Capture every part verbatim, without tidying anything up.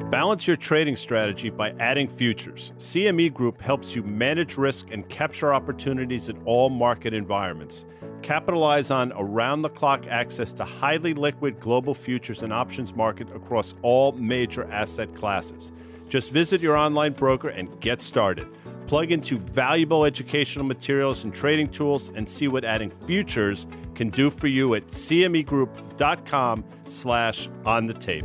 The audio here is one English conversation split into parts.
Balance your trading strategy by adding futures. C M E Group helps you manage risk and capture opportunities in all market environments. Capitalize on around-the-clock access to highly liquid global futures and options market across all major asset classes. Just visit your online broker and get started. Plug into valuable educational materials and trading tools and see what adding futures can do for you at cmegroup.com slash on the tape.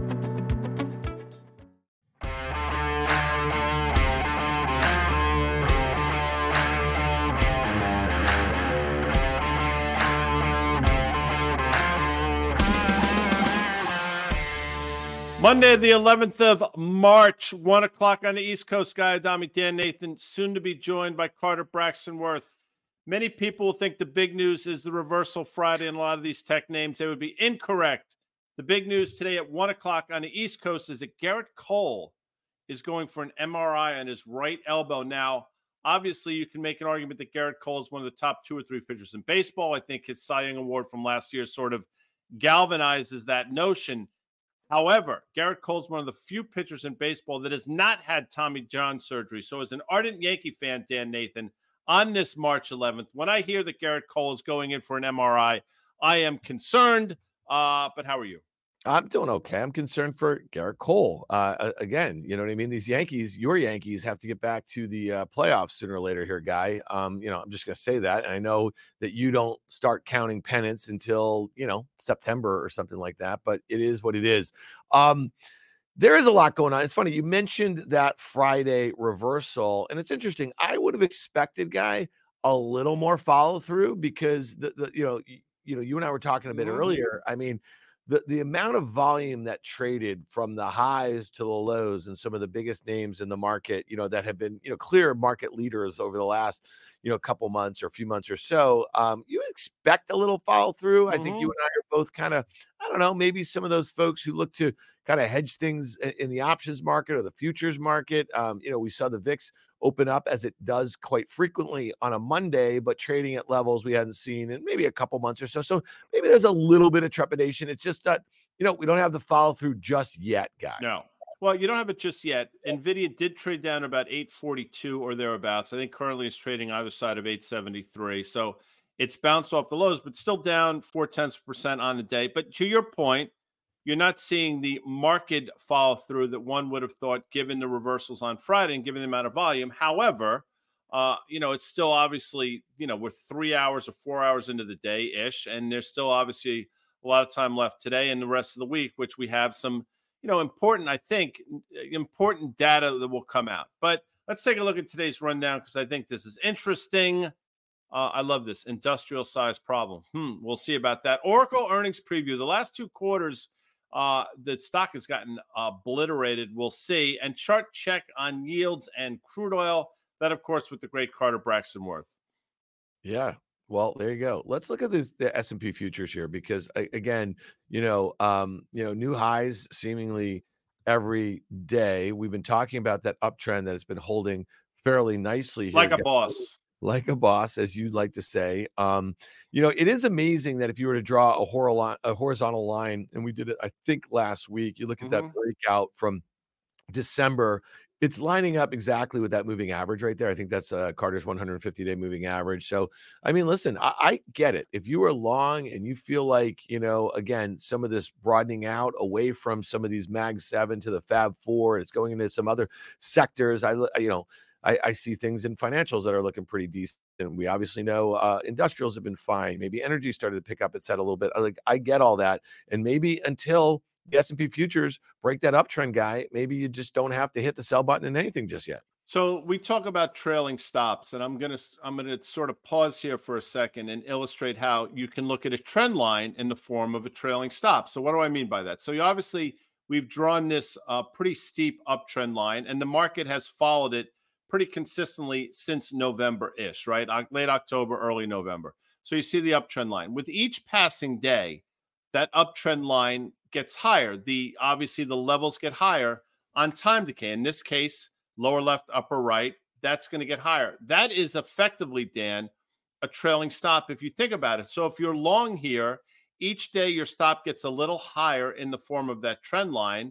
Monday, the eleventh of March, one o'clock on the East Coast. Guy Adami, Dan Nathan, soon to be joined by Carter Braxton Worth. Many people think the big news is the reversal Friday in a lot of these tech names. They would be incorrect. The big news today at one o'clock on the East Coast is that Garrett Cole is going for an M R I on his right elbow. Now, obviously, you can make an argument that Garrett Cole is one of the top two or three pitchers in baseball. I think his Cy Young Award from last year sort of galvanizes that notion. However, Garrett Cole's one of the few pitchers in baseball that has not had Tommy John surgery. So as an ardent Yankee fan, Dan Nathan, on this March eleventh, when I hear that Garrett Cole is going in for an M R I, I am concerned. Uh, but how are you? I'm doing okay. I'm concerned for Garrett Cole. Uh, again, you know what I mean? These Yankees, your Yankees have to get back to the uh, playoffs sooner or later here, Guy. Um, you know, I'm just going to say that. And I know that you don't start counting pennants until, you know, September or something like that, but it is what it is. Um, there is a lot going on. It's funny. You mentioned that Friday reversal, and it's interesting. I would have expected, Guy, a little more follow through because the, the you know, you, you know, you and I were talking a bit mm-hmm. earlier. I mean, The the amount of volume that traded from the highs to the lows and some of the biggest names in the market, you know, that have been, you know, clear market leaders over the last, you know, couple months or a few months or so, um, you expect a little follow through. Mm-hmm. I think you and I are both kind of, I don't know, maybe some of those folks who look to kind of hedge things in the options market or the futures market. Um, you know, we saw the V I X open up as it does quite frequently on a Monday, but trading at levels we hadn't seen in maybe a couple months or so. So maybe there's a little bit of trepidation. It's just that, you know, we don't have the follow through just yet, Guy. No. Well, you don't have it just yet. NVIDIA did trade down about eight forty-two or thereabouts. I think currently it's trading either side of eight seventy-three. So it's bounced off the lows, but still down four tenths percent on the day. But to your point, you're not seeing the market follow through that one would have thought given the reversals on Friday and given the amount of volume. However, uh, you know, it's still obviously, you know, we're three hours or four hours into the day ish, and there's still obviously a lot of time left today and the rest of the week, which we have some, you know, important, I think, important data that will come out. But let's take a look at today's rundown because I think this is interesting. Uh, I love this industrial size problem. Hmm, we'll see about that. Oracle earnings preview. The last two quarters, Uh, the stock has gotten obliterated. We'll see. And chart check on yields and crude oil. That, of course, with the great Carter Braxton Worth. Yeah. Well, there you go. Let's look at this, the S and P futures here, because again, you know, um, you know, new highs seemingly every day. We've been talking about that uptrend that has been holding fairly nicely here. Like a boss. Like a boss, as you'd like to say. Um, you know, it is amazing that if you were to draw a, hor- a horizontal line, and we did it, I think, last week, you look at mm-hmm. that breakout from December, it's lining up exactly with that moving average right there. I think that's uh, Carter's one hundred fifty day moving average. So, I mean, listen, I, I get it. If you are long and you feel like, you know, again, some of this broadening out away from some of these Mag seven to the Fab four, and it's going into some other sectors, I, you know, I, I see things in financials that are looking pretty decent. We obviously know uh, industrials have been fine. Maybe energy started to pick up its head a little bit. I, like I get all that, and maybe until the S and P futures break that uptrend, Guy, maybe you just don't have to hit the sell button in anything just yet. So we talk about trailing stops, and I'm gonna I'm gonna sort of pause here for a second and illustrate how you can look at a trend line in the form of a trailing stop. So what do I mean by that? So you obviously we've drawn this uh, pretty steep uptrend line, and the market has followed it pretty consistently since November-ish, right? Late October, early November. So you see the uptrend line. With each passing day, that uptrend line gets higher. The obviously the levels get higher on time decay. In this case, lower left, upper right, that's going to get higher. That is effectively, Dan, a trailing stop if you think about it. So if you're long here, each day your stop gets a little higher in the form of that trend line.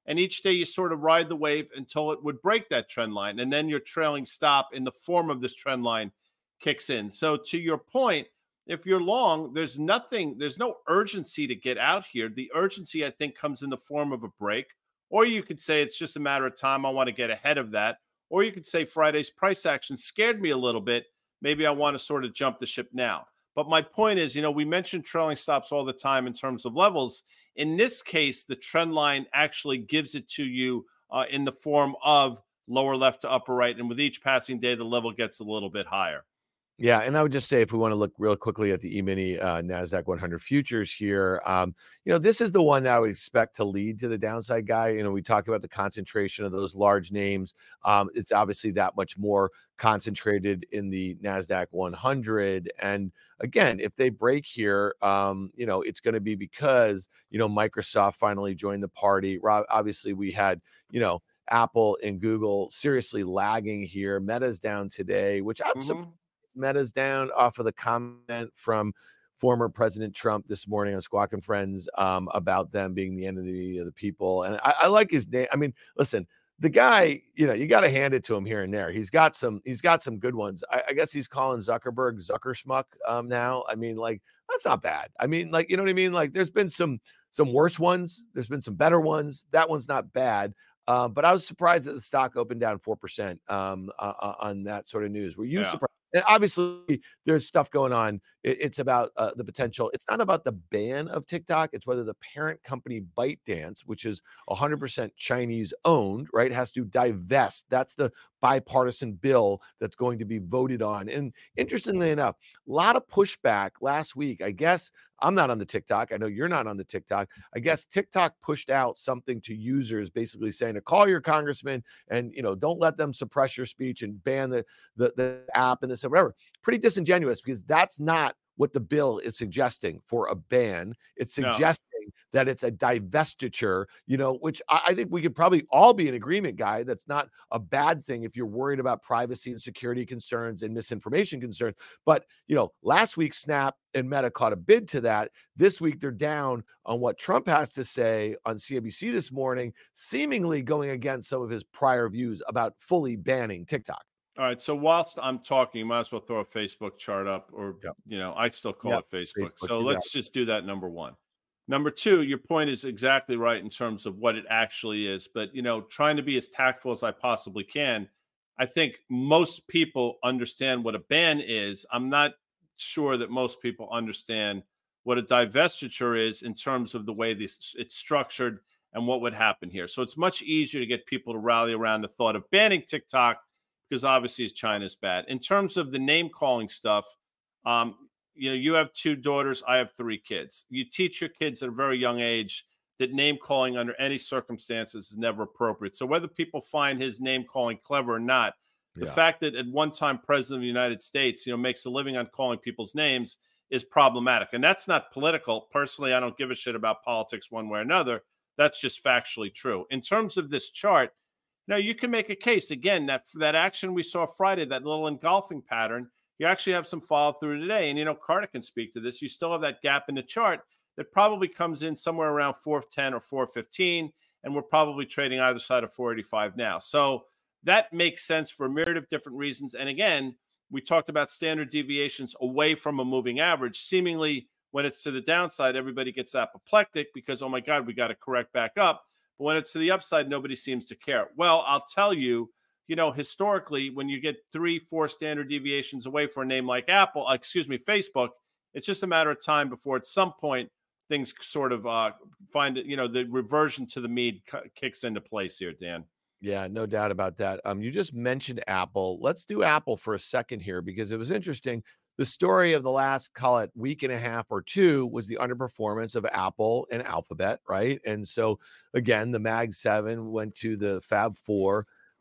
And each day you sort of ride the wave until it would break that trend line. And then your trailing stop in the form of this trend line kicks in. So to your point, if you're long, there's nothing, there's no urgency to get out here. The urgency, I think, comes in the form of a break. Or you could say it's just a matter of time. I want to get ahead of that. Or you could say Friday's price action scared me a little bit. Maybe I want to sort of jump the ship now. But my point is, you know, we mentioned trailing stops all the time in terms of levels. In this case, the trend line actually gives it to you uh, in the form of lower left to upper right. And with each passing day, the level gets a little bit higher. Yeah, and I would just say if we want to look real quickly at the E-mini uh, NASDAQ one hundred futures here, um, you know, this is the one I would expect to lead to the downside guy. You know, we talk about the concentration of those large names. Um, it's obviously that much more concentrated in the NASDAQ one hundred. And again, if they break here, um, you know, it's going to be because, you know, Microsoft finally joined the party. Obviously, we had, you know, Apple and Google seriously lagging here. Meta's down today, which I'm mm-hmm. surprised. Meta's down off of the comment from former President Trump this morning on Squawk and Friends um, about them being the enemy of the people. And I, I like his name. I mean, listen, the guy, you know, you got to hand it to him here and there. He's got some, he's got some good ones. I, I guess he's calling Zuckerberg Zuckerschmuck um, now. I mean, like, that's not bad. I mean, like, you know what I mean? Like, there's been some, some worse ones. There's been some better ones. That one's not bad. Uh, but I was surprised that the stock opened down four percent um, uh, on that sort of news. Were you yeah. surprised? And obviously, there's stuff going on. It's about uh, the potential. It's not about the ban of TikTok. It's whether the parent company ByteDance, which is one hundred percent Chinese owned, right, has to divest. That's the bipartisan bill that's going to be voted on. And interestingly enough, a lot of pushback last week. I guess I'm not on the TikTok. I know you're not on the TikTok. I guess TikTok pushed out something to users basically saying to call your congressman and, you know, don't let them suppress your speech and ban the, the, the app and this and whatever. Pretty disingenuous because that's not what the bill is suggesting for a ban. It's suggesting no. that it's a divestiture, you know, which I, I think we could probably all be in agreement, Guy. That's not a bad thing if you're worried about privacy and security concerns and misinformation concerns. But, you know, last week, Snap and Meta caught a bid to that. This week, they're down on what Trump has to say on C N B C this morning, seemingly going against some of his prior views about fully banning TikTok. All right. So whilst I'm talking, you might as well throw a Facebook chart up or, yep. you know, I still call yep. it Facebook. Facebook. So let's just do that. Number one. Number two, your point is exactly right in terms of what it actually is. But, you know, trying to be as tactful as I possibly can. I think most people understand what a ban is. I'm not sure that most people understand what a divestiture is in terms of the way this, it's structured and what would happen here. So it's much easier to get people to rally around the thought of banning TikTok because obviously China's bad. In terms of the name calling stuff, um, you know, you have two daughters, I have three kids. You teach your kids at a very young age that name calling under any circumstances is never appropriate. So whether people find his name calling clever or not, the yeah. fact that at one time President of the United States, you know, makes a living on calling people's names is problematic. And that's not political. Personally, I don't give a shit about politics one way or another. That's just factually true. In terms of this chart, now, you can make a case, again, that that action we saw Friday, that little engulfing pattern, you actually have some follow through today. And, you know, Carter can speak to this. You still have that gap in the chart that probably comes in somewhere around four ten or four fifteen. And we're probably trading either side of four eighty-five now. So that makes sense for a myriad of different reasons. And again, we talked about standard deviations away from a moving average. Seemingly, when it's to the downside, everybody gets apoplectic because, oh, my God, we got to correct back up. But when it's to the upside, nobody seems to care. Well, I'll tell you, you know, historically, when you get three, four standard deviations away for a name like Apple, excuse me, Facebook, it's just a matter of time before at some point things sort of uh, find it, you know, the reversion to the mean kicks into place here, Dan. Yeah, no doubt about that. Um, you just mentioned Apple. Let's do Apple for a second here because it was interesting. The story of the last, call it week and a half or two, was the underperformance of Apple and Alphabet, right? And so, again, the Mag seven went to the Fab four.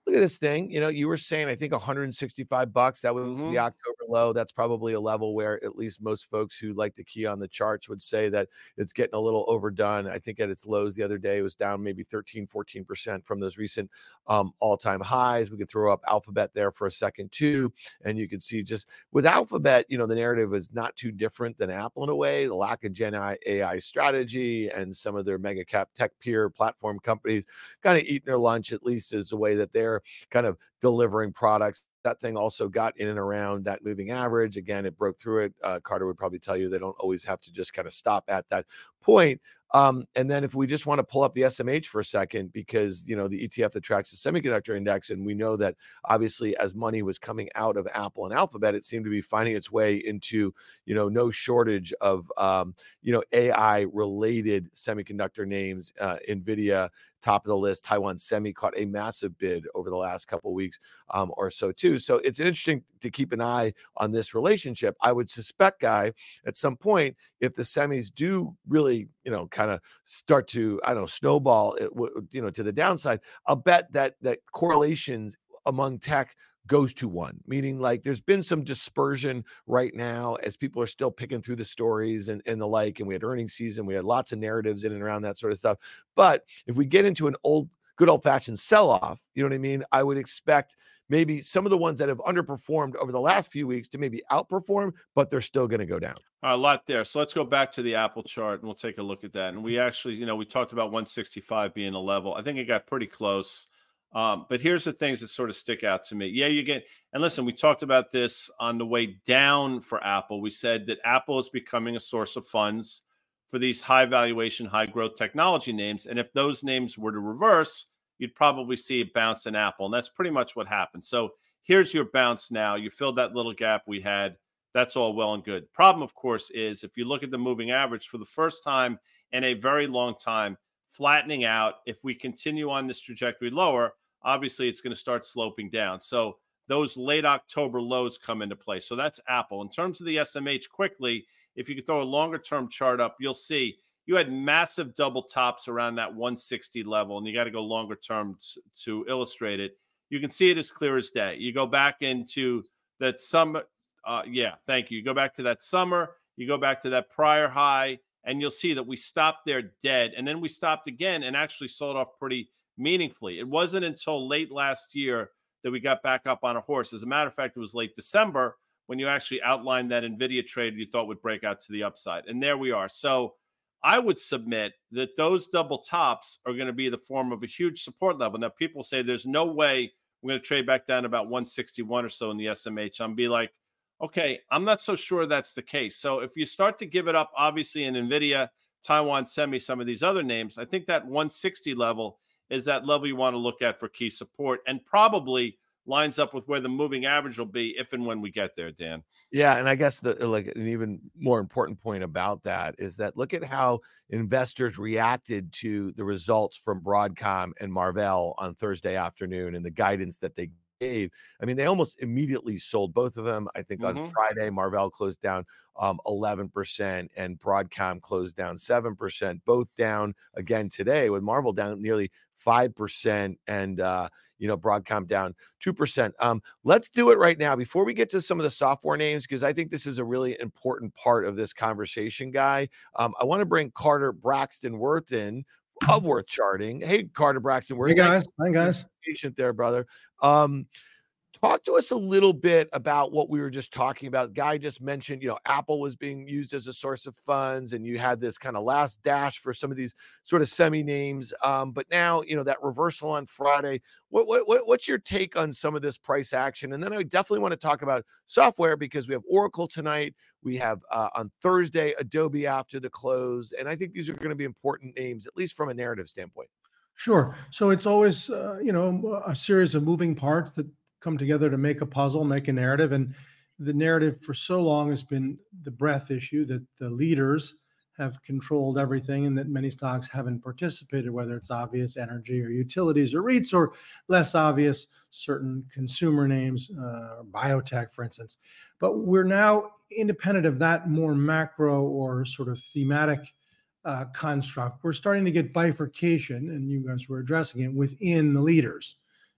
look at this thing. You know, you were saying, I think one hundred sixty-five bucks. That was the Hmm. October low. That's probably a level where at least most folks who like to key on the charts would say that it's getting a little overdone. I think at its lows the other day, it was down maybe thirteen, fourteen percent from those recent um, all-time highs. We could throw up Alphabet there for a second too. And you can see just with Alphabet, you know, the narrative is not too different than Apple in a way. The lack of Gen A I strategy and some of their mega cap tech peer platform companies kind of eating their lunch, at least is the way that they're kind of delivering products. That thing also got in and around that moving average. Again, it broke through it. Uh, Carter would probably tell you they don't always have to just kind of stop at that point. Um, and then if we just want to pull up the S M H for a second, because, you know, the E T F that tracks the semiconductor index, and we know that obviously as money was coming out of Apple and Alphabet, it seemed to be finding its way into, you know, no shortage of, um, you know, A I related semiconductor names, uh, NVIDIA, top of the list. Taiwan Semi caught a massive bid over the last couple of weeks um, or so too. So it's interesting to keep an eye on this relationship. I would suspect, Guy, at some point, if the semis do really, you know, kind of start to, I don't know, snowball, it, you know, to the downside, I'll bet that that correlations among tech goes to one, meaning like there's been some dispersion right now as people are still picking through the stories and, and the like. And we had earnings season, we had lots of narratives in and around that sort of stuff. But if we get into an old, good old fashioned sell off, you know what I mean? I would expect maybe some of the ones that have underperformed over the last few weeks to maybe outperform, but they're still going to go down. A lot there. So let's go back to the Apple chart and we'll take a look at that. And we actually, you know, we talked about one sixty-five being a level. I think it got pretty close. Um, but here's the things that sort of stick out to me. Yeah, you get, and listen, we talked about this on the way down for Apple. We said that Apple is becoming a source of funds for these high valuation, high growth technology names. And if those names were to reverse, you'd probably see a bounce in Apple. And that's pretty much what happened. So here's your bounce now. You filled that little gap we had. That's all well and good. Problem, of course, is if you look at the moving average for the first time in a very long time, flattening out. If we continue on this trajectory lower, obviously it's going to start sloping down. So those late October lows come into play. So that's Apple. In terms of the S M H, quickly, if you could throw a longer term chart up, you'll see you had massive double tops around that one sixty level, and you got to go longer term to illustrate it. You can see it as clear as day. You go back into that summer. Uh, yeah, thank you. You go back to that summer. You go back to that prior high, and you'll see that we stopped there dead. And then we stopped again and actually sold off pretty meaningfully. It wasn't until late last year that we got back up on a horse. As a matter of fact, it was late December when you actually outlined that NVIDIA trade you thought would break out to the upside. And there we are. So I would submit that those double tops are going to be the form of a huge support level. Now, people say there's no way we're going to trade back down to about one sixty-one or so in the S M H. I'm be like, okay, I'm not so sure that's the case. So if you start to give it up, obviously in NVIDIA, Taiwan Semi, some of these other names, I think that one sixty level is that level you want to look at for key support, and probably lines up with where the moving average will be if and when we get there, Dan. Yeah, and I guess the like an even more important point about that is that look at how investors reacted to the results from Broadcom and Marvell on Thursday afternoon and the guidance that they gave. I mean, they almost immediately sold both of them. I think on Mm-hmm. Friday, Marvell closed down um, eleven percent and Broadcom closed down seven percent, both down again today, with Marvell down nearly five percent and uh, you know, Broadcom down two percent. Um, let's do it right now before we get to some of the software names, because I think this is a really important part of this conversation, Guy. Um, I want to bring Carter Braxton Worth in of Worth Charting. Hey, Carter Braxton Worth. Hey, guys. Hi, guys. Patient there, brother. Um, Talk to us a little bit about what we were just talking about. Guy just mentioned, you know, Apple was being used as a source of funds, and you had this kind of last dash for some of these sort of semi names. Um, but now, you know, that reversal on Friday. What, what what's your take on some of this price action? And then I definitely want to talk about software, because we have Oracle tonight. We have uh, on Thursday Adobe after the close, and I think these are going to be important names, at least from a narrative standpoint. Sure. So it's always, uh, you know, a series of moving parts that come together to make a puzzle, make a narrative. And the narrative for so long has been the breadth issue, that the leaders have controlled everything and that many stocks haven't participated, whether it's obvious energy or utilities or REITs, or less obvious certain consumer names, uh, biotech, for instance. But we're now independent of that more macro or sort of thematic uh, construct. We're starting to get bifurcation, and you guys were addressing it, within the leaders.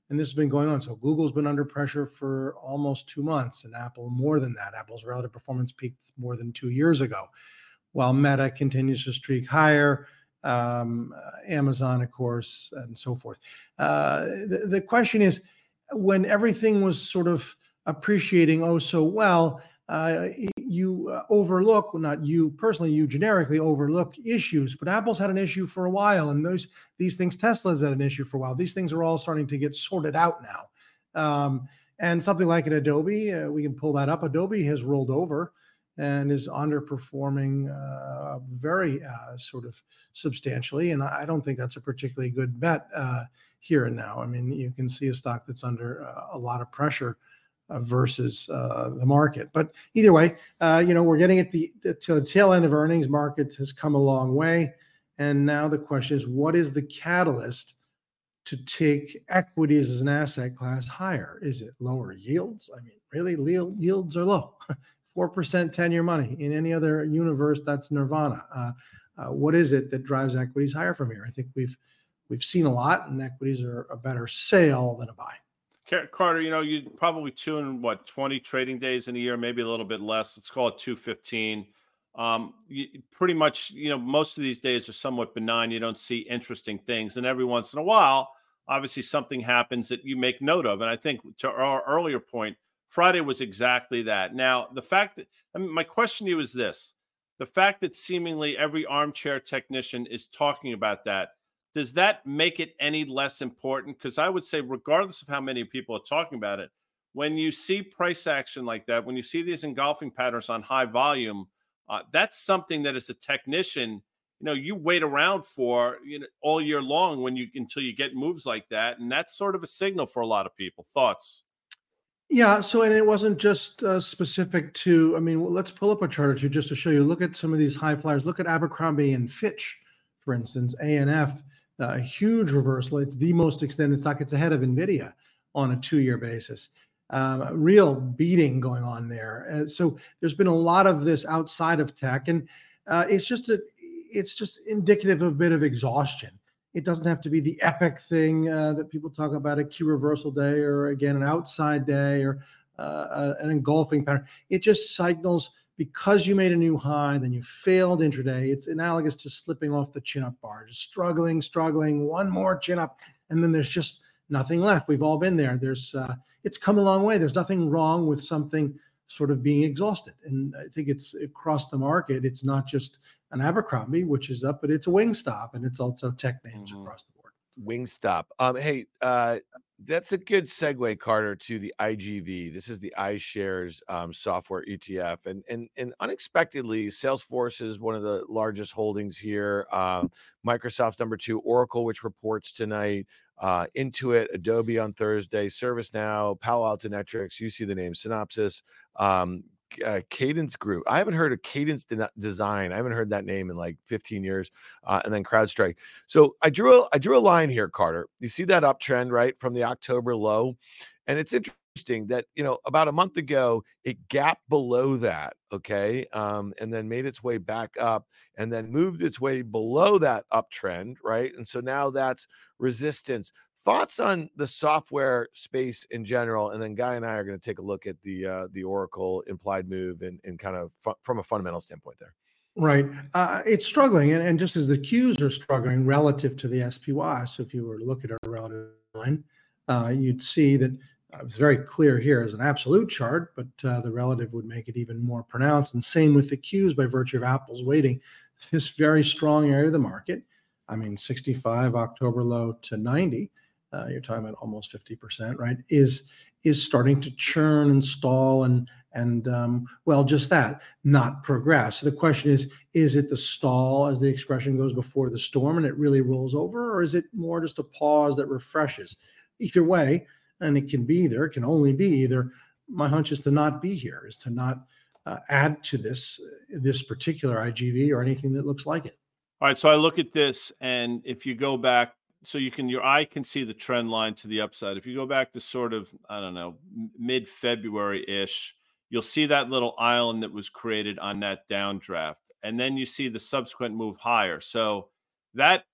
And this has been going on. So Google's been under pressure for almost two months, and Apple more than that. Apple's relative performance peaked more than two years ago, while Meta continues to streak higher, um, uh, Amazon, of course, and so forth. Uh, the, the question is, when everything was sort of appreciating oh so well, uh, you uh, overlook, well, not you personally, you generically overlook issues, but Apple's had an issue for a while, and those these things, Tesla's had an issue for a while. These things are all starting to get sorted out now. Um, and something like an Adobe, uh, we can pull that up. Adobe has rolled over and is underperforming uh, very uh, sort of substantially. And I don't think that's a particularly good bet uh, here and now. I mean, you can see a stock that's under uh, a lot of pressure uh, versus uh, the market. But either way, uh, you know, we're getting at the, the, to the tail end of earnings. Market has come a long way. And now the question is, what is the catalyst to take equities as an asset class higher? Is it lower yields? I mean, really, yields are low. four percent ten-year money. In any other universe, that's nirvana. Uh, uh, what is it that drives equities higher from here? I think we've we've seen a lot, and equities are a better sale than a buy. Carter, you know, you probably tune what twenty trading days in a year, maybe a little bit less. Let's call it two fifteen. Um, you, pretty much, you know, most of these days are somewhat benign. You don't see interesting things, and every once in a while, obviously, something happens that you make note of. And I think to our earlier point, Friday was exactly that. Now, the fact that, I mean, my question to you is this: the fact that seemingly every armchair technician is talking about that, does that make it any less important? Because I would say, regardless of how many people are talking about it, when you see price action like that, when you see these engulfing patterns on high volume, uh, that's something that as a technician, you know, you wait around for, you know, all year long when you until you get moves like that. And that's sort of a signal for a lot of people. Thoughts? Yeah. So, and it wasn't just uh, specific to, I mean, well, let's pull up a chart or two just to show you. Look at some of these high flyers. Look at Abercrombie and Fitch, for instance, A and F, uh, a huge reversal. It's the most extended stock. It's ahead of NVIDIA on a two-year basis. Um, a real beating going on there. Uh, so there's been a lot of this outside of tech, and uh, it's just a, it's just indicative of a bit of exhaustion. It doesn't have to be the epic thing uh, that people talk about, a key reversal day, or again, an outside day, or uh, an engulfing pattern. It just signals, because you made a new high, then you failed intraday. It's analogous to slipping off the chin-up bar, just struggling, struggling, one more chin-up, and then there's just nothing left. We've all been there. There's, uh, it's come a long way. There's nothing wrong with something sort of being exhausted. And I think it's across the market. It's not just an Abercrombie, which is up, but it's a Wingstop, and it's also tech names mm-hmm. across the board. Wingstop. Um, hey, uh, that's a good segue, Carter, to the I G V. This is the iShares um, software E T F, and and and unexpectedly, Salesforce is one of the largest holdings here. Um, Microsoft's number two, Oracle, which reports tonight. Uh, Intuit, Adobe on Thursday, ServiceNow, Palo Alto Networks. You see the name Synopsys. Um, Uh, Cadence Group. I haven't heard of Cadence De- Design. I haven't heard that name in like fifteen years. Uh, and then CrowdStrike. So I drew a, I drew a line here, Carter. You see that uptrend, right, from the October low, and it's interesting that, you know, about a month ago it gapped below that, okay, um, and then made its way back up, and then moved its way below that uptrend, right, and so now that's resistance. Thoughts on the software space in general, and then Guy and I are going to take a look at the uh, the Oracle implied move and, and kind of fu- from a fundamental standpoint there. Right. Uh, it's struggling, and, and just as the Qs are struggling relative to the S P Y, so if you were to look at a relative line, uh, you'd see that uh, it's very clear here as an absolute chart, but uh, the relative would make it even more pronounced. And same with the Qs by virtue of Apple's weighting this very strong area of the market. I mean, sixty-five October low to ninety. Uh, you're talking about almost fifty percent, right, is is starting to churn and stall and, and um, well, just that, not progress. So the question is, is it the stall, as the expression goes, before the storm, and it really rolls over, or is it more just a pause that refreshes? Either way, and it can be either, it can only be either. My hunch is to not be here, is to not uh, add to this, this particular I G V or anything that looks like it. All right, so I look at this, and if you go back, so you can, your eye can see the trend line to the upside. If you go back to sort of, I don't know, mid-February-ish, you'll see that little island that was created on that downdraft. And then you see the subsequent move higher. So that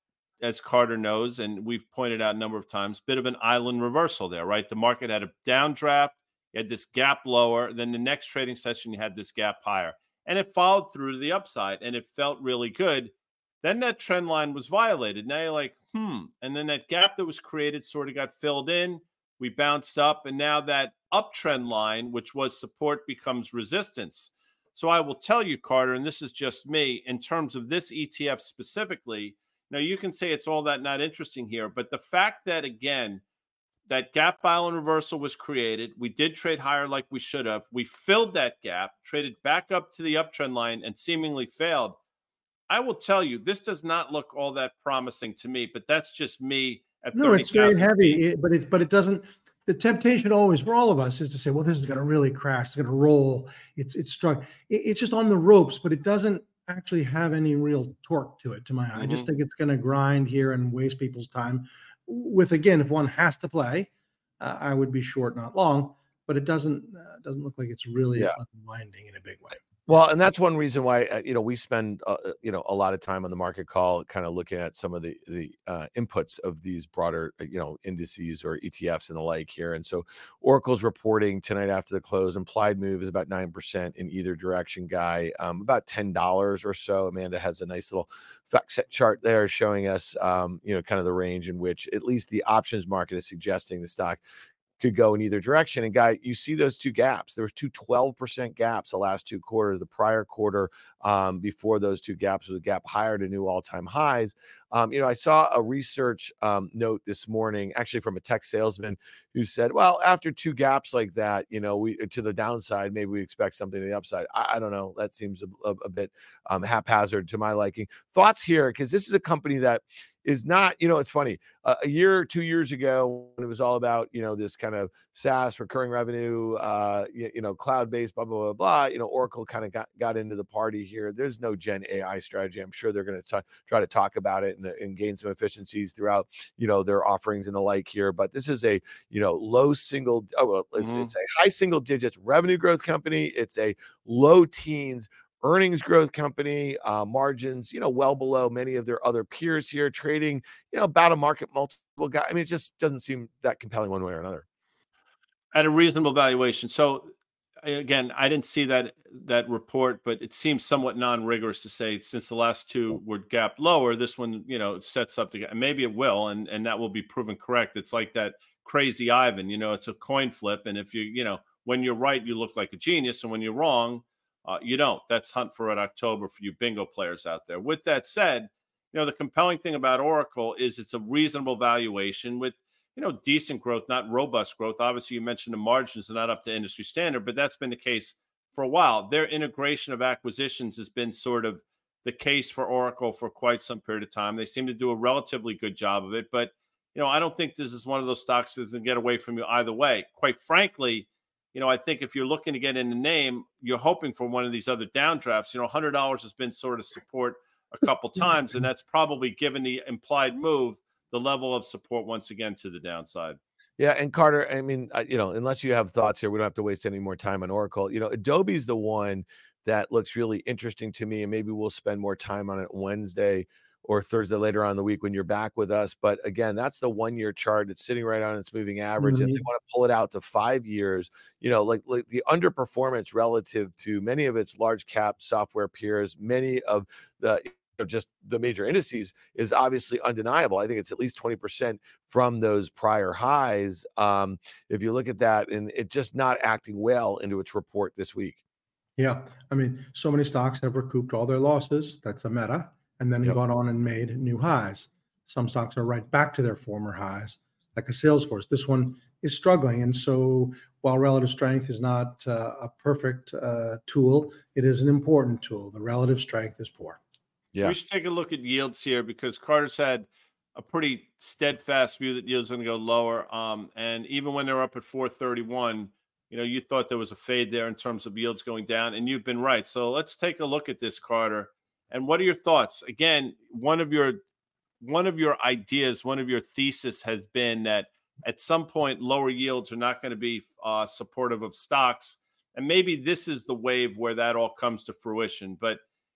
as Carter knows, and we've pointed out a number of times, bit of an island reversal there, right? The market had a downdraft, you had this gap lower, then the next trading session, you had this gap higher, and it followed through to the upside, and it felt really good. Then that trend line was violated. Now you're like, hmm. And then that gap that was created sort of got filled in. We bounced up, and now that uptrend line, which was support, becomes resistance. So I will tell you, Carter, and this is just me, in terms of this E T F specifically, now you can say it's all that not interesting here, but the fact that, again, that gap island reversal was created, we did trade higher like we should have. We filled that gap, traded back up to the uptrend line, and seemingly failed. I will tell you, this does not look all that promising to me, but that's just me at No, thirty it's very thousand heavy, feet. it- but it, but it doesn't, the temptation always for all of us is to say, well, this is going to really crash. It's going to roll. It's, it's strong. It, it's just on the ropes, but it doesn't actually have any real torque to it, to my eye. I just Mhm. think it's going to grind here and waste people's time with, again, if one has to play, uh, I would be short, not long, but it doesn't, uh, doesn't look like it's really Yeah. unwinding in a big way. Well, and that's one reason why uh, you know we spend uh, uh, you know a lot of time on the market call, kind of looking at some of the the uh, inputs of these broader uh, you know indices or E T Fs and the like here. And so Oracle's reporting tonight after the close. Implied move is about nine percent in either direction. Guy, um, about ten dollars or so. Amanda has a nice little fact set chart there showing us um, you know kind of the range in which at least the options market is suggesting the stock could go in either direction. And Guy, you see those two gaps. There was two twelve percent gaps the last two quarters. The prior quarter um, before those two gaps was a gap higher to new all-time highs. Um, you know, I saw a research um, note this morning, actually from a tech salesman who said, well, after two gaps like that, you know, we to the downside, maybe we expect something to the upside. I, I don't know. That seems a, a, a bit um, haphazard to my liking. Thoughts here, because this is a company that is not, you know, it's funny. Uh, a year or two years ago, when it was all about, you know, this kind of SaaS recurring revenue, uh, you, you know, cloud-based, blah, blah, blah, blah, you know, Oracle kind of got, got into the party here. There's no Gen A I strategy. I'm sure they're going to try to talk about it and, and gain some efficiencies throughout, you know, their offerings and the like here. But this is a, you know, low single, oh, well, it's, Mhm. it's a high single digits revenue growth company. It's a low teens earnings growth company, uh, margins, you know, well below many of their other peers here, trading, you know, about a market multiple guy. I mean, it just doesn't seem that compelling one way or another. At a reasonable valuation. So again, I didn't see that that report, but it seems somewhat non-rigorous to say since the last two were gapped lower, this one, you know, sets up to get, and maybe it will, and and that will be proven correct. It's like that crazy Ivan, you know, it's a coin flip, and if you, you know, when you're right, you look like a genius, and when you're wrong, uh, you don't. That's hunt for Red October for you bingo players out there. With that said, you know, the compelling thing about Oracle is it's a reasonable valuation with, you know, decent growth, not robust growth. Obviously, you mentioned the margins are not up to industry standard, but that's been the case for a while. Their integration of acquisitions has been sort of the case for Oracle for quite some period of time. They seem to do a relatively good job of it, but you know, I don't think this is one of those stocks that's going to get away from you either way. Quite frankly, you know, I think if you're looking to get in the name, you're hoping for one of these other downdrafts. You know, one hundred dollars has been sort of support a couple times, and that's probably given the implied move the level of support once again to the downside. Yeah, and Carter, I mean, uh, you know, unless you have thoughts here, we don't have to waste any more time on Oracle. You know, Adobe's the one that looks really interesting to me, and maybe we'll spend more time on it Wednesday or Thursday later on in the week when you're back with us. But again, that's the one-year chart. It's sitting right on its moving average. And if they Mhm. want to pull it out to five years, you know, like, like the underperformance relative to many of its large cap software peers, many of the of just the major indices is obviously undeniable. I think it's at least twenty percent from those prior highs. Um, if you look at that, and it just not acting well into its report this week. Yeah. I mean, so many stocks have recouped all their losses. That's a meta. And then Yep. gone on and made new highs. Some stocks are right back to their former highs, like a Salesforce. This one is struggling. And so while relative strength is not uh, a perfect uh, tool, it is an important tool. The relative strength is poor. Yeah. We should take a look at yields here because Carter's had a pretty steadfast view that yields are going to go lower. Um, and even when they're up at four thirty-one, you know, you thought there was a fade there in terms of yields going down, and you've been right. So let's take a look at this, Carter. And what are your thoughts? Again, one of your one of your ideas, one of your thesis has been that at some point lower yields are not going to be uh, supportive of stocks, and maybe this is the wave where that all comes to fruition. But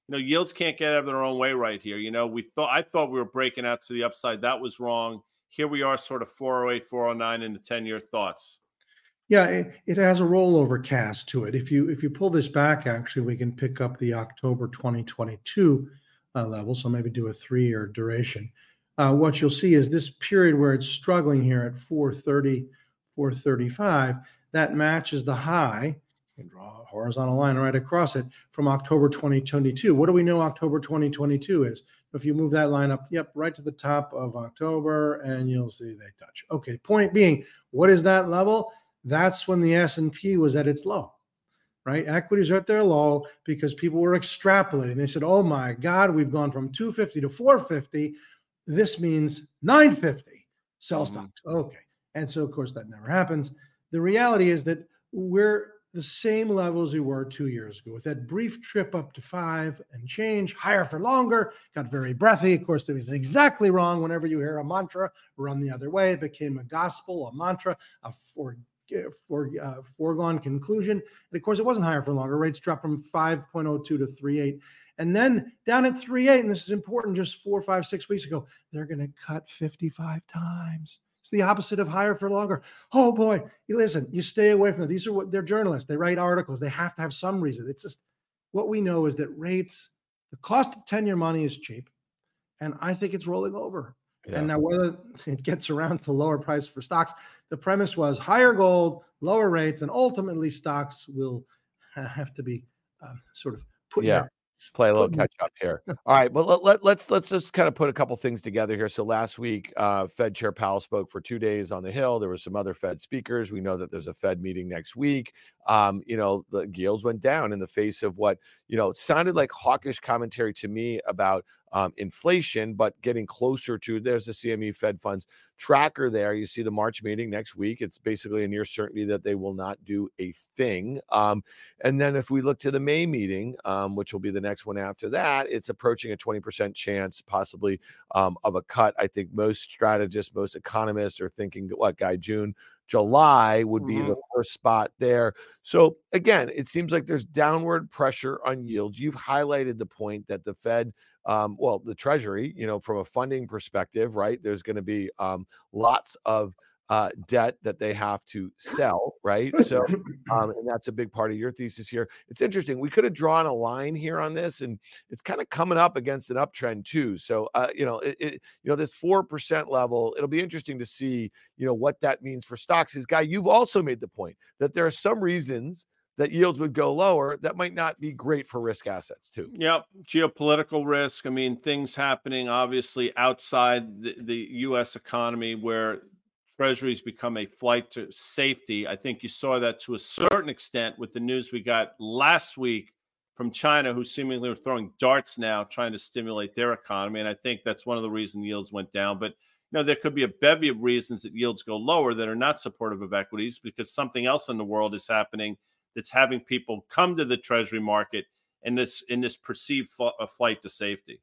you know, yields can't get out of their own way right here. You know, we thought I thought we were breaking out to the upside. That was wrong. Here we are, sort of four oh eight, four oh nine in the ten-year thoughts. Yeah, it, it has a rollover cast to it. If you if you pull this back, actually, we can pick up the October twenty twenty-two uh, level. So maybe do a three-year duration. Uh, what you'll see is this period where it's struggling here at four thirty, four thirty-five, that matches the high. You can draw a horizontal line right across it from October twenty twenty-two. What do we know October twenty twenty-two is? If you move that line up, yep, right to the top of October, and you'll see they touch. Okay, point being, what is that level? That's when the S and P was at its low, right? Equities are at their low because people were extrapolating. They said, oh my God, we've gone from two fifty to four fifty. This means nine fifty. Sell Mhm. stocks. Okay. And so, of course, that never happens. The reality is that we're the same levels we were two years ago with that brief trip up to five and change, higher for longer, got very breathy. Of course, it was exactly wrong. Whenever you hear a mantra run the other way, it became a gospel, a mantra, a for, for, uh, foregone conclusion. And of course, it wasn't higher for longer. Rates dropped from five point oh two to three point eight. And then down at three point eight, and this is important, just four, five, six weeks ago, they're going to cut fifty-five times. It's the opposite of higher for longer. Oh boy, you listen, you stay away from them. These are what they're journalists. They write articles. They have to have some reason. It's just what we know is that rates, the cost of ten-year money is cheap. And I think it's rolling over. Yeah. And now whether it gets around to lower price for stocks, the premise was higher gold, lower rates, and ultimately stocks will have to be uh, sort of put in Yeah. their Play a little put in- catch up here. All right, but let, let, let's let's just kind of put a couple things together here. So last week, uh, Fed Chair Powell spoke for two days on the Hill. There were some other Fed speakers. We know that there's a Fed meeting next week. Um, you know, the yields went down in the face of what, you know, sounded like hawkish commentary to me about um, inflation, but getting closer to, there's the C M E Fed funds tracker there. You see the March meeting next week. It's basically a near certainty that they will not do a thing. Um, and then if we look to the May meeting, um, which will be the next one after that, it's approaching a twenty percent chance possibly um, of a cut. I think most strategists, most economists are thinking, what, guy, June, July would be Mhm. the first spot there. So again, it seems like there's downward pressure on yields. You've highlighted the point that the Fed, um, well, the Treasury, you know, from a funding perspective, right? There's going to be um, lots of uh, debt that they have to sell, right? So, um, and that's a big part of your thesis here. It's interesting. We could have drawn a line here on this, and it's kind of coming up against an uptrend too. So, uh, you know, it, it, you know, this four percent level, it'll be interesting to see, you know, what that means for stocks. Because, Guy, you've also made the point that there are some reasons that yields would go lower that might not be great for risk assets too. Yep, geopolitical risk. I mean, things happening obviously outside the, the U S economy where treasuries become a flight to safety. I think you saw that to a certain extent with the news we got last week from China, who seemingly are throwing darts now, trying to stimulate their economy. And I think that's one of the reasons yields went down. But you know, there could be a bevy of reasons that yields go lower that are not supportive of equities because something else in the world is happening that's having people come to the treasury market in this in this perceived fl- a flight to safety.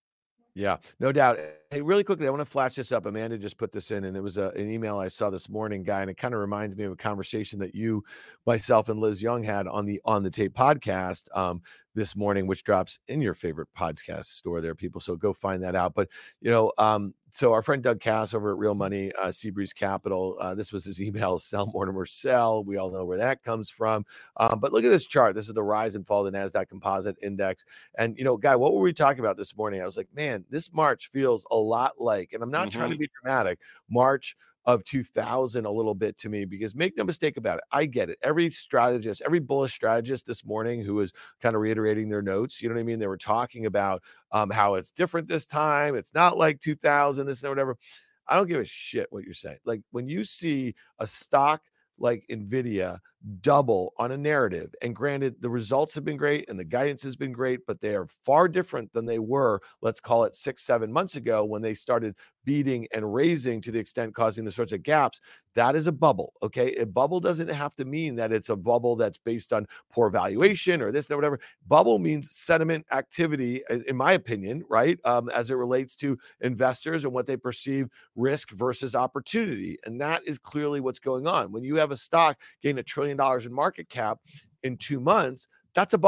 Yeah, no doubt. Hey, really quickly, I want to flash this up. Amanda just put this in, and it was a, an email I saw this morning, Guy, and it kind of reminds me of a conversation that you, myself, and Liz Young had on the On the Tape podcast um, this morning, which drops in your favorite podcast store there, people. So go find that out. But, you know, um, so our friend Doug Cass over at Real Money, uh, Seabreeze Capital, uh, this was his email, sell Mortimer, sell. We all know where that comes from. Um, but look at this chart. This is the rise and fall of the NASDAQ Composite Index. And, you know, Guy, what were we talking about this morning? I was like, man, this March feels a lot like, and I'm not trying to be dramatic, March of two thousand a little bit to me, because make no mistake about it, I get it. Every strategist, every bullish strategist this morning who was kind of reiterating their notes, you know what I mean? They were talking about um, how it's different this time. It's not like two thousand, this and whatever. I don't give a shit what you're saying. Like when you see a stock like NVIDIA double on a narrative, and granted, the results have been great and the guidance has been great, but they are far different than they were, let's call it six, seven months ago when they started beating and raising to the extent causing the sorts of gaps. That is a bubble, okay? A bubble doesn't have to mean that it's a bubble that's based on poor valuation or this, that, whatever. Bubble means sentiment activity, in my opinion, right? Um, as it relates to investors and what they perceive risk versus opportunity. And that is clearly what's going on. When you have a stock gain a trillion dollars in market cap in two months, that's a bubble.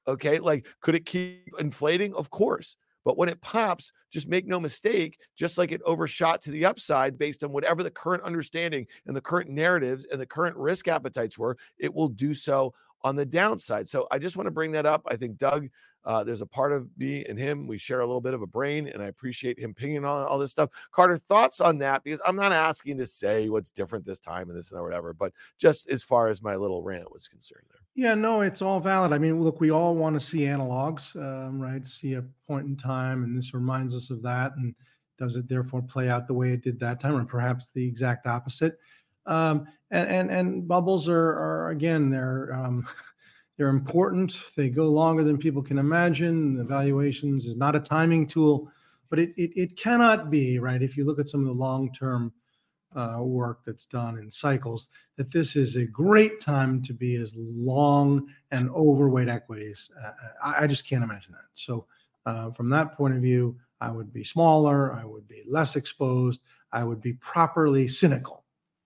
Okay. Like, could it keep inflating? Of course. But when it pops, just make no mistake, just like it overshot to the upside based on whatever the current understanding and the current narratives and the current risk appetites were, it will do so on the downside. So I just want to bring that up. I think Doug, uh, there's a part of me and him, we share a little bit of a brain, and I appreciate him pinging on all this stuff. Carter, thoughts on that? Because I'm not asking to say what's different this time and this and that, whatever, but just as far as my little rant was concerned there. Yeah, no, it's all valid. I mean, look, we all want to see analogs, um, right? See a point in time, and this reminds us of that. And does it therefore play out the way it did that time, or perhaps the exact opposite? Um, and and and bubbles are, are again, they're um, they're important. They go longer than people can imagine. Evaluations is not a timing tool, but it it, it cannot be, right? If you look at some of the long term uh, work that's done in cycles, that this is a great time to be as long and overweight equities. Uh, I, I just can't imagine that. So uh, from that point of view, I would be smaller, I would be less exposed, I would be properly cynical.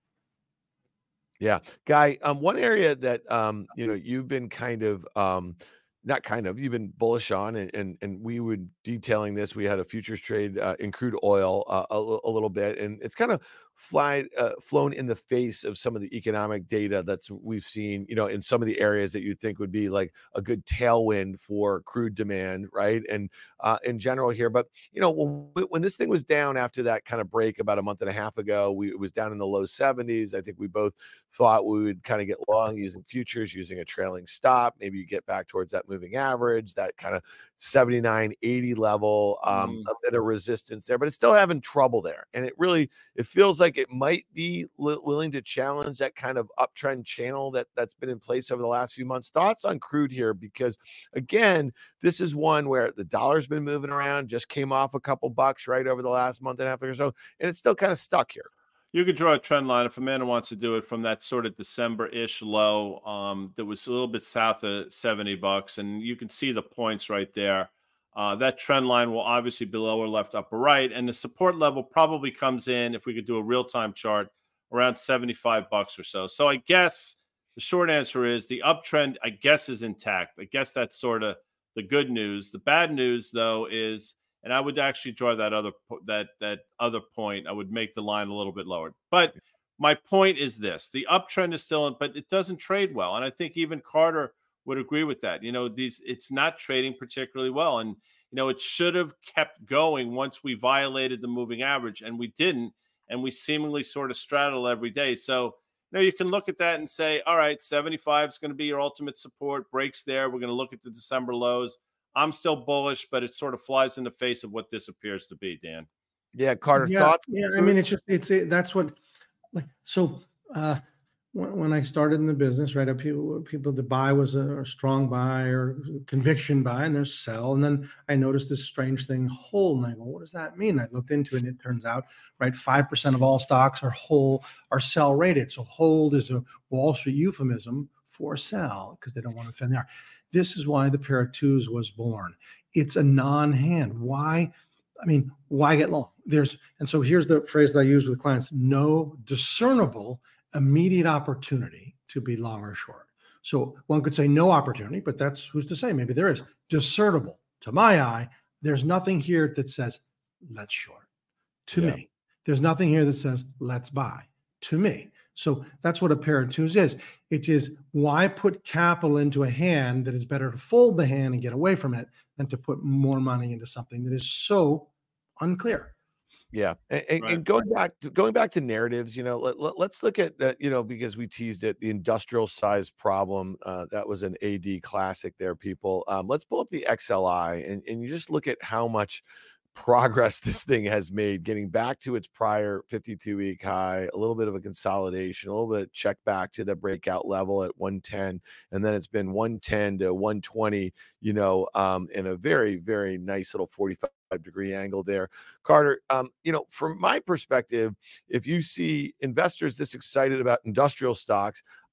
Yeah. Guy, um, one area that, um, you know, you've been kind of, um, not kind of, you've been bullish on, and and, and we were detailing this. We had a futures trade uh, in crude oil uh, a, li- a little bit, and it's kind of fly, uh, flown in the face of some of the economic data that's we've seen, you know, in some of the areas that you'd think would be like a good tailwind for crude demand, right? And uh, in general here, but you know, when, when this thing was down after that kind of break about a month and a half ago, we it was down in the low seventies. I think we both thought we would kind of get long using futures, using a trailing stop. Maybe you get back towards that moving average, that kind of seventy-nine, eighty level, um, Mm. a bit of resistance there, but it's still having trouble there. And it really, it feels like it might be li- willing to challenge that kind of uptrend channel that that's been in place over the last few months. Thoughts on crude here? Because again, this is one where the dollar's been moving around, just came off a couple bucks right over the last month and a half or so, and it's still kind of stuck here. You could draw a trend line if Amanda wants to do it from that sort of December-ish low um, that was a little bit south of seventy bucks, and you can see the points right there. Uh, that trend line will obviously be lower left, upper right, and the support level probably comes in, if we could do a real-time chart, around seventy-five bucks or so. So I guess the short answer is the uptrend, I guess, is intact. I guess that's sort of the good news. The bad news, though, is, and I would actually draw that other po- that that other point. I would make the line a little bit lower. But my point is this: the uptrend is still in, but it doesn't trade well, and I think even Carter would agree with that. You know, these it's not trading particularly well, and you know it should have kept going once we violated the moving average, and we didn't, and we seemingly sort of straddle every day. So. You know, you can look at that and say, all right, seventy-five is going to be your ultimate support. Breaks there. We're going to look at the December lows. I'm still bullish, but it sort of flies in the face of what this appears to be, Dan. Yeah, Carter, Yeah, thoughts? yeah. I mean, it's just it's it, that's what like so. Uh, when, when I started in the business, right, people people the buy was a, a strong buy or conviction buy, and there's sell, and then I noticed this strange thing, hold, and I go, what does that mean? I looked into it, and it turns out, right, five percent of all stocks are whole, are sell rated. So hold is a Wall Street euphemism for sell because they don't want to offend there. This is why the pair of twos was born. It's a non-hand. Why? I mean, why get long? There's, and so here's the phrase that I use with clients: no discernible immediate opportunity to be long or short. So one could say no opportunity, but that's who's to say? Maybe there is. Discernible. To my eye, there's nothing here that says let's short. To Yeah. me, there's nothing here that says let's buy. To me. So that's what a pair of twos is. It is, why put capital into a hand that is better to fold the hand and get away from it than to put more money into something that is so unclear. Yeah, and, and, Right. and going back to going back to narratives, you know, let, let, us look at that, you know, because we teased it, the industrial size problem. Uh, that was an A D classic there, people. Um, let's pull up the X L I, and, and you just look at how much progress this thing has made, getting back to its prior fifty-two week high, a little bit of a consolidation, a little bit of check back to the breakout level at one ten, and then it's been one ten to one twenty, you know, um, in a very, very nice little forty-five degree angle there. Carter, um, you know, from my perspective, if you see investors this excited about industrial stocks,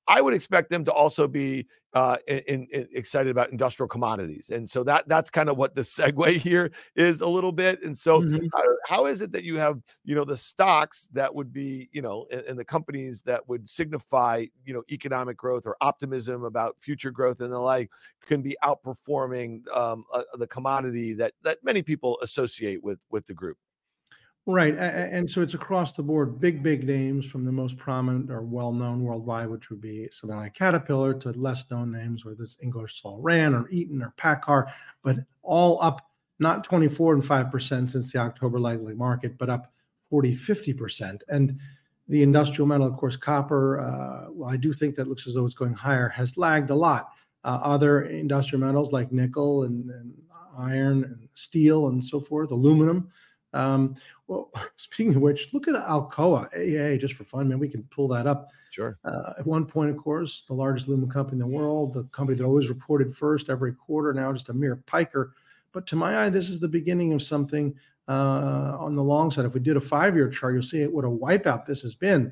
I would expect them to also be uh, in, in excited about industrial commodities. And so that that's kind of what the segue here is a little bit. And so Mhm. how, how is it that you have, you know, the stocks that would be, you know, and, and the companies that would signify, you know, economic growth or optimism about future growth and the like can be outperforming um, uh, the commodity that that many people associate with with the group? Right. a- a- And so it's across the board, big, big names from the most prominent or well-known worldwide, which would be something like Caterpillar, to less known names, whether it's Ingersoll Rand or Eaton or Packard, but all up not twenty-four and five percent since the October likely market, but up forty, fifty percent. And the industrial metal, of course, copper, uh, well, I do think that looks as though it's going higher, has lagged a lot. Uh, other industrial metals like nickel and, and iron and steel and so forth, aluminum. Um, well, speaking of which, look at Alcoa, A A, just for fun, man. We can pull that up. Sure. Uh, at one point, of course, the largest aluminum company in the world, the company that always reported first every quarter, now just a mere piker. But to my eye, this is the beginning of something uh, on the long side. If we did a five-year chart, you'll see what a wipeout this has been.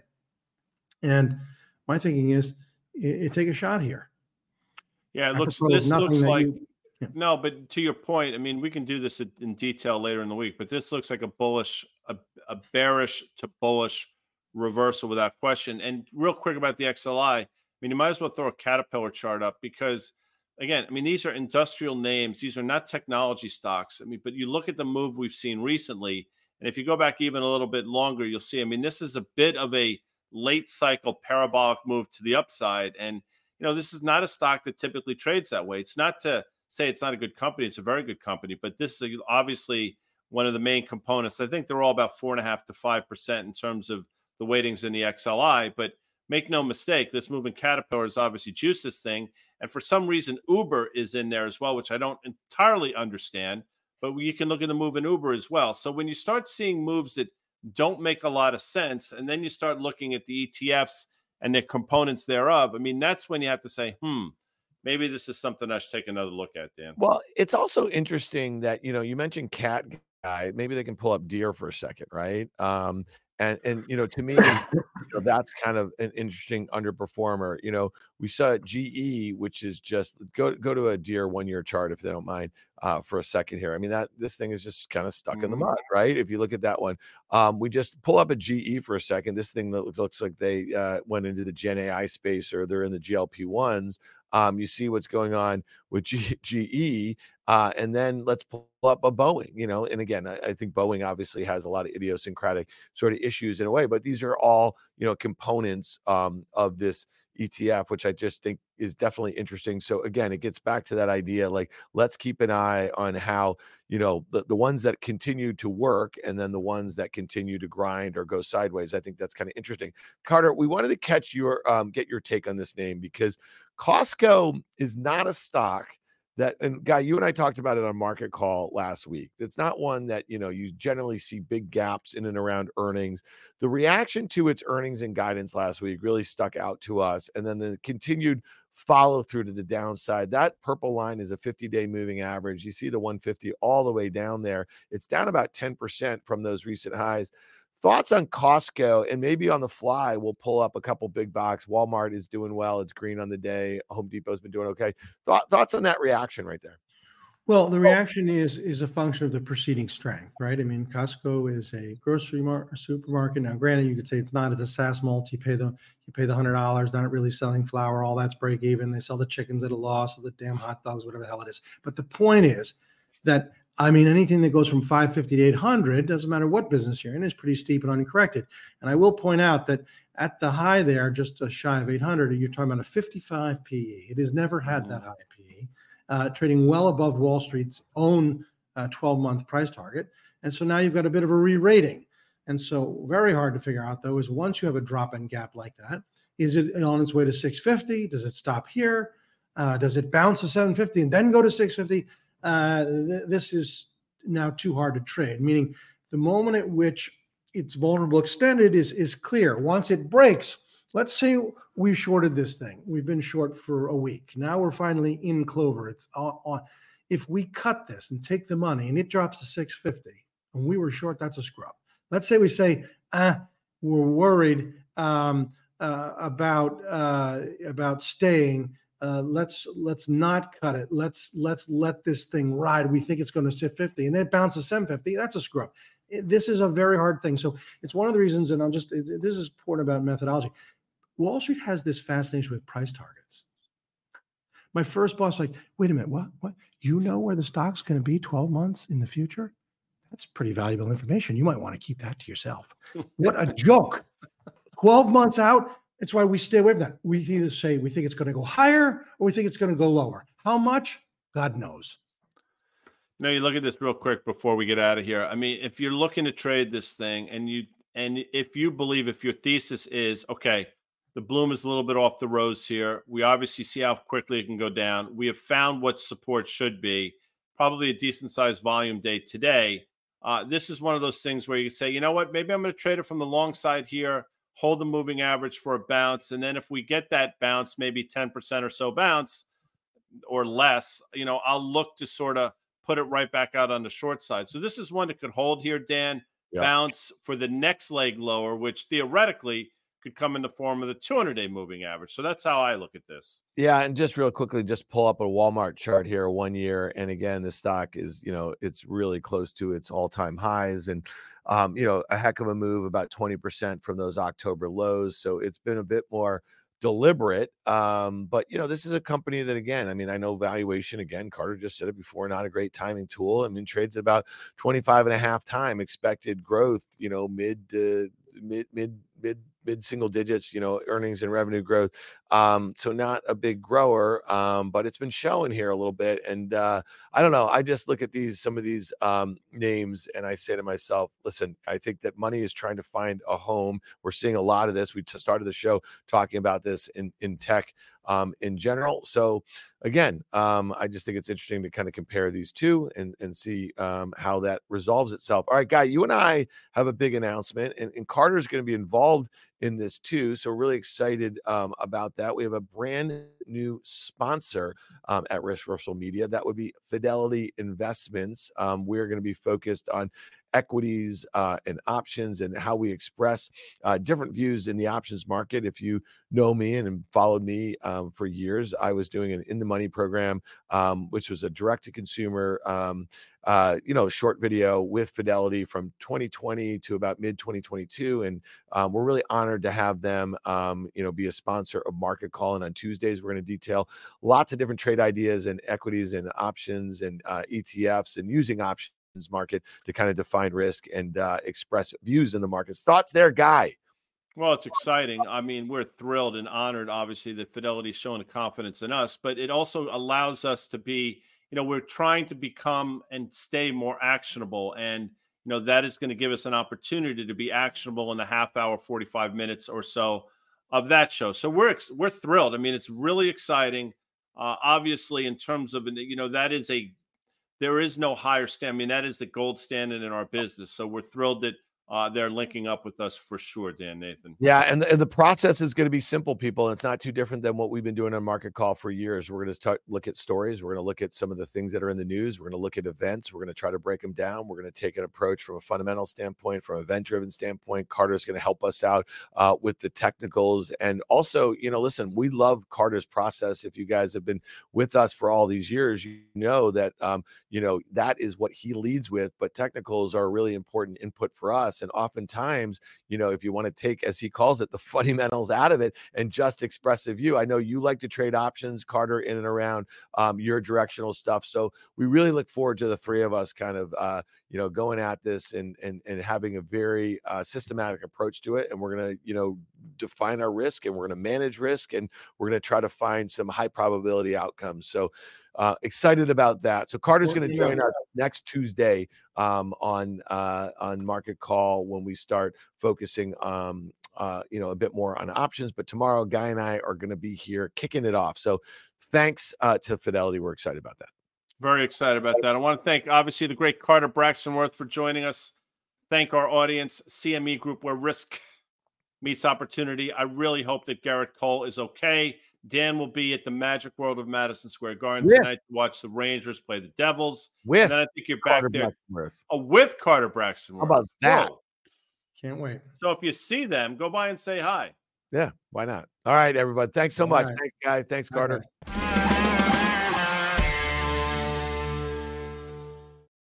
And my thinking is, i- i- take a shot here. Yeah, it I looks. propose This nothing looks that like you. Yeah. no, but to your point, I mean, we can do this in in detail later in the week. But this looks like a bullish, a, a bearish to bullish reversal without question. And real quick about the X L I, I mean, you might as well throw a Caterpillar chart up because, again, I mean, these are industrial names. These are not technology stocks. I mean, but you look at the move we've seen recently, and if you go back even a little bit longer, you'll see. I mean, this is a bit of a late cycle parabolic move to the upside, and you know, this is not a stock that typically trades that way. It's not to say it's not a good company. It's a very good company, but this is obviously one of the main components. I think they're all about four and a half to five percent in terms of the weightings in the X L I. But make no mistake, this move in Caterpillar has obviously juiced this thing. And for some reason, Uber is in there as well, which I don't entirely understand. But you can look at the move in Uber as well. So when you start seeing moves that don't make a lot of sense, and then you start looking at the E T Fs and the components thereof, I mean, that's when you have to say, hmm, maybe this is something I should take another look at, Dan. Well, it's also interesting that, you know, you mentioned cat guy. Maybe they can pull up deer for a second, right? Um, and and you know, to me, you know, that's kind of an interesting underperformer. You know, we saw G E, which is just go go to a deer one year chart if they don't mind uh, for a second here. I mean, that this thing is just kind of stuck in the Mhm. mud, right? If you look at that one, um, we just pull up a G E for a second. This thing that looks, looks like they uh, went into the Gen A I space or they're in the G L P ones. Um, you see what's going on with G- GE, uh, and then let's pull up a Boeing, you know. And again, I, I think Boeing obviously has a lot of idiosyncratic sort of issues in a way, but these are all, you know, components um, of this E T F, which I just think is definitely interesting. So again, it gets back to that idea, like, let's keep an eye on how, you know, the, the ones that continue to work and then the ones that continue to grind or go sideways. I think that's kind of interesting. Carter, we wanted to catch your, um, get your take on this name because Costco is not a stock that, and Guy, you and I talked about it on Market Call last week. It's not one that, you know, you generally see big gaps in and around earnings. The reaction to its earnings and guidance last week really stuck out to us. And then the continued follow through to the downside. That purple line is a fifty-day moving average. You see the one fifty all the way down there. It's down about ten percent from those recent highs. Thoughts on Costco, and maybe on the fly, we'll pull up a couple big box. Walmart is doing well. It's green on the day. Home Depot's been doing okay. Thought, thoughts on that reaction right there? Well, the reaction is is a function of the preceding strength, right? I mean, Costco is a grocery mar- supermarket. Now, granted, you could say it's not. It's a SaaS multi. You pay the you pay the hundred dollars. They're not really selling flour. All that's break even. They sell the chickens at a loss, or the damn hot dogs, whatever the hell it is. But the point is that I mean, anything that goes from five fifty to eight hundred, doesn't matter what business you're in, is pretty steep and uncorrected. And I will point out that at the high there, just a shy of eight hundred, you're talking about a fifty-five P E. It has never had Mhm. that high P E. Uh, trading well above Wall Street's own uh, twelve-month price target. And so now you've got a bit of a re-rating. And so very hard to figure out, though, is once you have a drop-in gap like that, is it on its way to six fifty? Does it stop here? Uh, does it bounce to seven fifty and then go to six fifty? Uh, th- this is now too hard to trade, meaning the moment at which it's vulnerable extended is, is clear. Once it breaks, let's say we shorted this thing. We've been short for a week. Now we're finally in clover. It's on. on. If we cut this and take the money and it drops to six fifty and we were short, that's a scrub. Let's say we say, ah, we're worried. Um, uh, about uh, about staying. Uh, let's let's not cut it. Let's let's let this thing ride. We think it's going to sit fifty, and then it bounces seven fifty. That's a screw up. It- This is a very hard thing. So it's one of the reasons, and I'm just it- this is important about methodology. Wall Street has this fascination with price targets. My first boss was like, wait a minute, what? What? You know where the stock's going to be twelve months in the future? That's pretty valuable information. You might want to keep that to yourself. What a joke. twelve months out. That's why we stay away from that. We either say we think it's going to go higher or we think it's going to go lower. How much? God knows. No, you look at this real quick before we get out of here. I mean, if you're looking to trade this thing and you and if you believe if your thesis is okay, the bloom is a little bit off the rose here. We obviously see how quickly it can go down. We have found what support should be, probably a decent sized volume day today. Uh, this is one of those things where you say, you know what, maybe I'm going to trade it from the long side here, hold the moving average for a bounce. And then if we get that bounce, maybe ten percent or so bounce or less, you know, I'll look to sort of put it right back out on the short side. So this is one that could hold here, Dan, Yep. bounce for the next leg lower, which theoretically could come in the form of the two hundred day moving average. So that's how I look at this. Yeah, and just real quickly, just pull up a Walmart chart here, one year, and again, the stock is, you know, it's really close to its all-time highs, and um, you know, a heck of a move, about twenty percent from those October lows. So it's been a bit more deliberate. Um, but you know, this is a company that, again, I mean, I know valuation, again, Carter just said it before, not a great timing tool. I mean, trades at about twenty-five and a half time expected growth, you know, mid to mid, mid, mid, mid single digits, you know, earnings and revenue growth. Um, so not a big grower, um, but it's been showing here a little bit. And uh, I don't know. I just look at these, some of these um, names, and I say to myself, listen, I think that money is trying to find a home. We're seeing a lot of this. We t- started the show talking about this in, in tech um, in general. So again, um, I just think it's interesting to kind of compare these two and, and see um, how that resolves itself. All right, Guy, you and I have a big announcement, and, and Carter's going to be involved in this too. So really excited um, about that. We have a brand new sponsor um, at Risk Reversal Media. That would be Fidelity Investments. Um, we're going to be focused on equities uh, and options and how we express uh, different views in the options market. If you know me and have followed me um, for years, I was doing an In the Money program, um, which was a direct to consumer, um, uh, you know, short video with Fidelity from twenty twenty to about mid twenty twenty-two. And um, we're really honored to have them, um, you know, be a sponsor of Market Call. And on Tuesdays, we're going to detail lots of different trade ideas and equities and options and uh, E T Fs and using options market to kind of define risk and uh, express views in the markets. Thoughts there, Guy? Well, it's exciting. I mean, we're thrilled and honored, obviously, that Fidelity is showing the confidence in us, but it also allows us to be, you know, we're trying to become and stay more actionable. And, you know, that is going to give us an opportunity to be actionable in the half hour, forty-five minutes or so of that show. So we're, we're thrilled. I mean, it's really exciting. Uh, obviously, in terms of, you know, that is a, there is no higher standard. I mean, that is the gold standard in our business. So we're thrilled that uh, they're linking up with us for sure, Dan, Nathan. Yeah, and the, and the process is going to be simple, people. It's not too different than what we've been doing on Market Call for years. We're going to start look at stories. We're going to look at some of the things that are in the news. We're going to look at events. We're going to try to break them down. We're going to take an approach from a fundamental standpoint, from a event-driven standpoint. Carter's going to help us out uh, with the technicals. And also, you know, listen, we love Carter's process. If you guys have been with us for all these years, you know that, um, you know, that is what he leads with. But technicals are a really important input for us. And oftentimes, you know, if you want to take, as he calls it, the fundamentals out of it and just express a view. I know you like to trade options, Carter, in and around um, your directional stuff. So we really look forward to the three of us kind of, uh, you know, going at this and and and having a very uh, systematic approach to it. And we're going to, you know, define our risk, and we're going to manage risk, and we're going to try to find some high probability outcomes. So uh, excited about that. So Carter's going to join us next Tuesday um, on uh, on Market Call when we start focusing um, uh, you know, a bit more on options. But tomorrow, Guy and I are going to be here kicking it off. So thanks uh, to Fidelity. We're excited about that. Very excited about that. I want to thank, obviously, the great Carter Braxtonworth for joining us. Thank our audience, C M E Group, where risk meets opportunity. I really hope that Garrett Cole is okay. Dan will be at the Magic World of Madison Square Garden Yeah. tonight to watch the Rangers play the Devils. With and then I think you're back Carter there Braxtonworth. oh, with Carter Braxtonworth. How about that? Whoa. Can't wait. So if you see them, go by and say hi. Yeah, why not? All right, everybody. Thanks so All much. right. Thanks, Guy. Thanks, Bye, Carter. guys.